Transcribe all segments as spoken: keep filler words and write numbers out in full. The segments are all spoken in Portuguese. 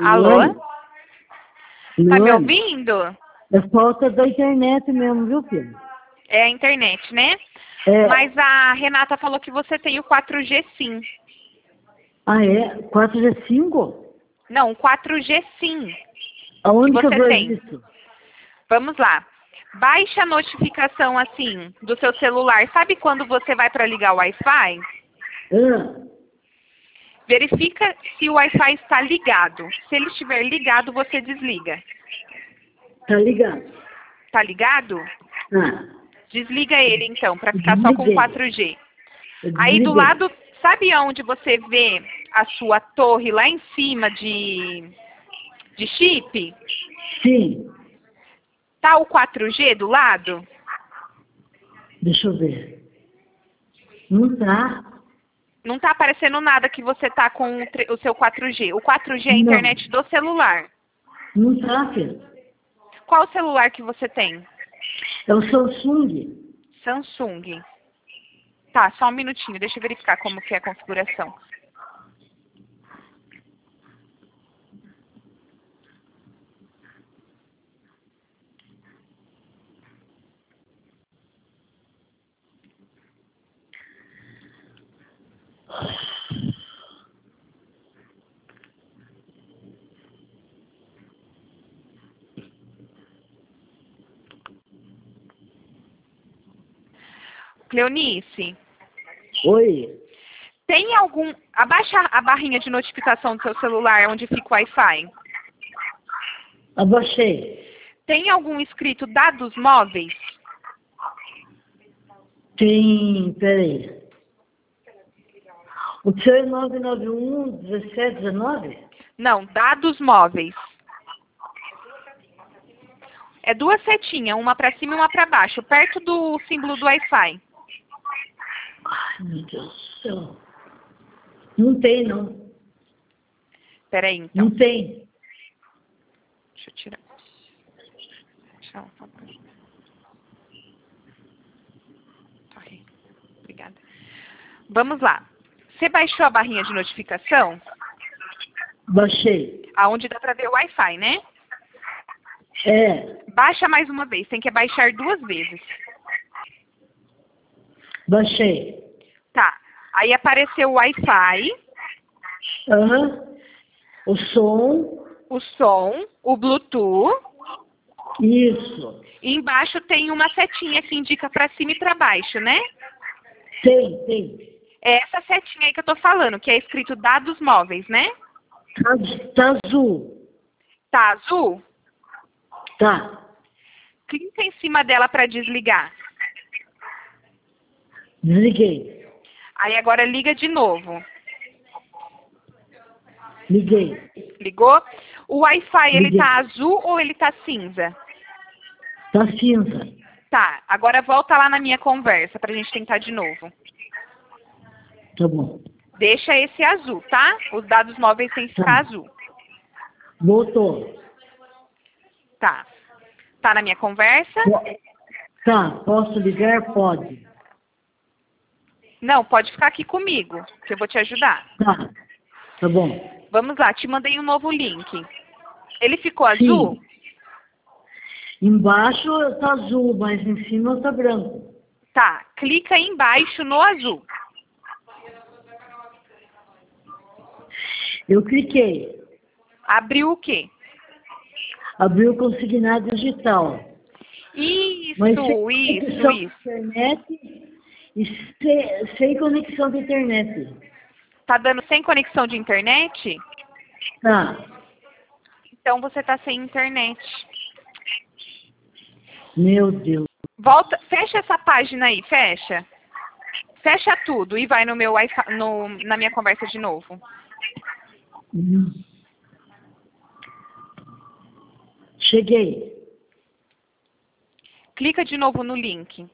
Alô? Oi? Tá me Oi? ouvindo? É falta da internet mesmo, viu, filho? É a internet, né? É. Mas a Renata falou que você tem o quatro G sim. Ah, é? quatro G cinco? Não, o quatro G sim que Aonde que eu você vejo tem. isso? Vamos lá. Baixa a notificação assim do seu celular. Sabe quando você vai para ligar o Wi-Fi? Ah, Verifica se o Wi-Fi está ligado. Se ele estiver ligado, você desliga. tá ligado? Tá ligado? Ah, Desliga ele então, para eu ficar só com desliguei. quatro G. Eu Aí do desliguei. lado, sabe onde você vê a sua torre lá em cima de, de chip? Sim. Tá o quatro G do lado? Deixa eu ver. Não tá? Não tá aparecendo nada que você tá com o, tre- o seu quatro G. O quatro G é a Não. internet do celular. Não tá, filho. Qual celular que você tem? É o Samsung. Samsung. Tá, só um minutinho, deixa eu verificar como que é a configuração. Cleonice, Oi. tem algum... Abaixa a barrinha de notificação do seu celular onde fica o Wi-Fi. Abaixei. Tem algum escrito dados móveis? Tem, peraí. O seu é nove nove um, dezessete, dezenove? Não, dados móveis. É duas setinhas, uma para cima e uma para baixo, perto do símbolo do Wi-Fi. Ai, meu Deus do céu. Não tem, não. Peraí, então. Não tem. Deixa eu tirar. Deixa eu só pra- Sorry. Obrigada. Vamos lá. Você baixou a barrinha de notificação? Baixei. Aonde dá para ver o Wi-Fi, né? É, Baixa mais uma vez, tem que baixar duas vezes. baixei. Tá. Aí apareceu o Wi-Fi, Aham. O som. o som, o Bluetooth. Isso. E embaixo tem uma setinha que indica para cima e para baixo, né? Tem, tem. É essa setinha aí que eu tô falando, que é escrito dados móveis, né? Tá, tá azul. Tá azul? Tá. Clica em cima dela para desligar. Desliguei. Aí agora liga de novo. Liguei. Ligou? O Wi-Fi, ele Liguei. tá azul ou ele tá cinza? Tá cinza. Tá, agora volta lá na minha conversa pra gente tentar de novo. Tá bom. Deixa esse azul, tá? Os dados móveis têm que ficar Tá. azul. Voltou. Tá. Tá na minha conversa? Po- Tá. Posso ligar? Pode. Não, pode ficar aqui comigo, que eu vou te ajudar. Tá. Tá bom. Vamos lá, te mandei um novo link. Ele ficou azul? Sim. Embaixo tá azul, mas em cima tá branco. Tá. Clica aí embaixo no azul. Eu cliquei. Abriu o quê? Abriu o consignado digital. Isso, Mas sem isso, conexão de isso. internet e sem, sem conexão de internet. Tá dando sem conexão de internet? Tá. Então você tá sem internet. Meu Deus. Volta, fecha essa página aí, fecha. Fecha tudo e vai no meu Wi-Fi, no, na minha conversa de novo. Hum. Cheguei. Clica de novo no link.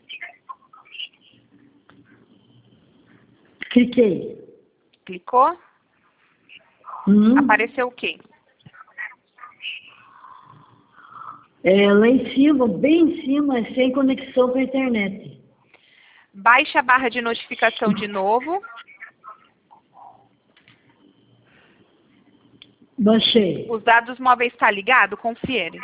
Cliquei. Clicou? Hum. Apareceu o quê? É, lá em cima, bem em cima, é sem conexão com a internet. Baixa a barra de notificação de novo. Baixei. Os dados móveis tá ligado? Confere.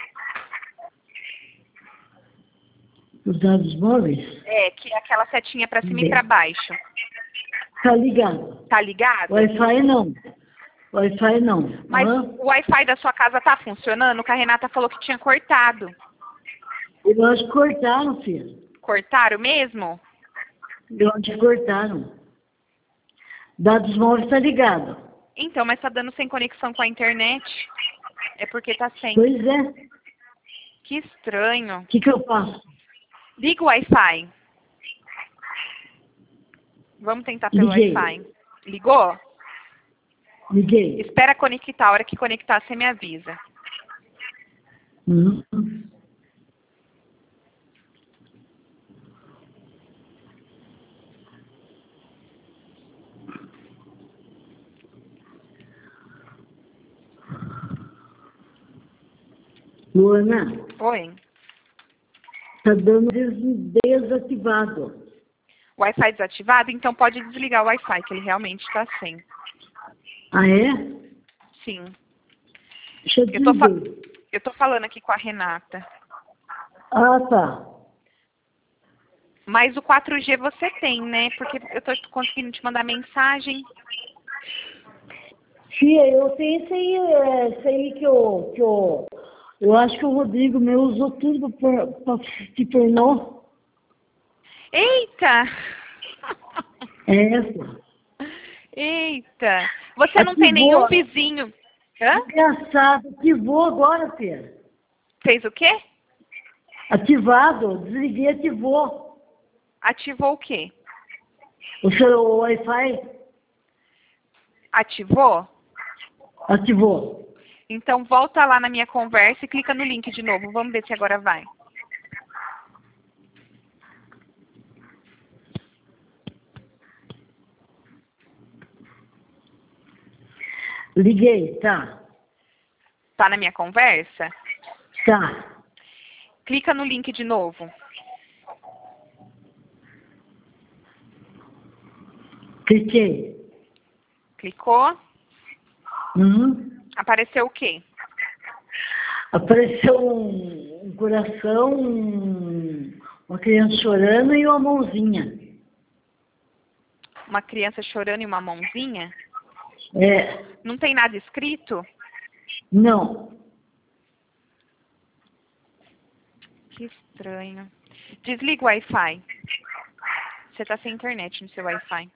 Os dados móveis? É, que é aquela setinha para cima Bem. e para baixo. Tá ligado. Tá ligado? Wi-Fi não. Wi-Fi não. Mas Hã? o Wi-Fi da sua casa tá funcionando? Que a Renata falou que tinha cortado. Eu acho que cortaram, filho. Cortaram mesmo? Eu acho que cortaram. Dados móveis tá ligado. Então, mas tá dando sem conexão com a internet. É porque tá sem. Pois é. Que estranho. O que que eu faço? Liga o Wi-Fi. Vamos tentar pelo Liguei. Wi-Fi. Ligou? Liguei. Espera conectar. A hora que conectar, você me avisa. Uhum. Luana, Oi. tá dando des- desativado. Wi-Fi desativado? Então pode desligar o Wi-Fi, que ele realmente está sem. Ah, é? Sim. Deixa eu Eu tô, fa- desligar. eu tô falando aqui com a Renata. Ah, tá. Mas o quatro G você tem, né? Porque eu tô conseguindo te mandar mensagem. Fia, eu tenho esse aí, é, esse aí que eu, que eu... Eu acho que o Rodrigo meu usou tudo pra, pra se pornô. Eita! É essa. Eita! Você não tem Ativou. nenhum vizinho. Hã? Engraçado. Ativou agora, Fia. Fez o quê? Ativado. Desliguei, ativou. Ativou o quê? O seu Wi-Fi Ativou? ativou. Então volta lá na minha conversa e clica no link de novo. Vamos ver se agora vai. Liguei, tá. Tá na minha conversa? Tá. Clica no link de novo. Cliquei. Clicou? Uhum. Apareceu o quê? Apareceu um, um coração, um- uma criança chorando e uma mãozinha. Uma criança chorando e uma mãozinha? É, Não tem nada escrito? não. Que estranho. Desliga o Wi-Fi. Você tá sem internet no seu Wi-Fi.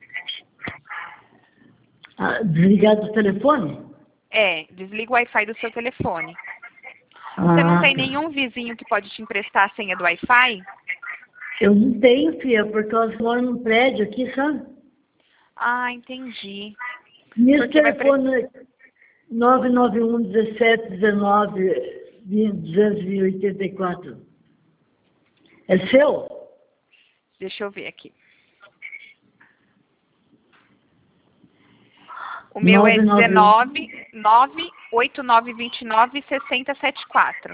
Ah, desligado do telefone? É, desliga o Wi-Fi do seu telefone. Ah, Você não tem tá. nenhum vizinho que pode te emprestar a senha do Wi-Fi? Eu não tenho, filha, porque eu moro num prédio aqui, sabe? Ah, entendi. Meu Porque vai telefone é nove nove um, dezessete, dezenove, duzentos e oitenta e quatro. É seu? Deixa eu ver aqui. O meu é dezenove, nove, oito nove dois nove, seis zero sete quatro.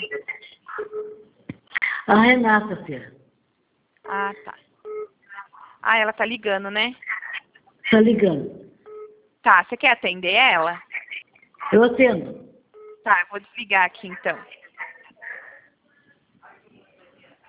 A Renata, filha. Ah, tá. Ah, ela tá ligando, né? Tá ligando. Tá, você quer atender ela? Eu atendo. Tá, eu vou desligar aqui então.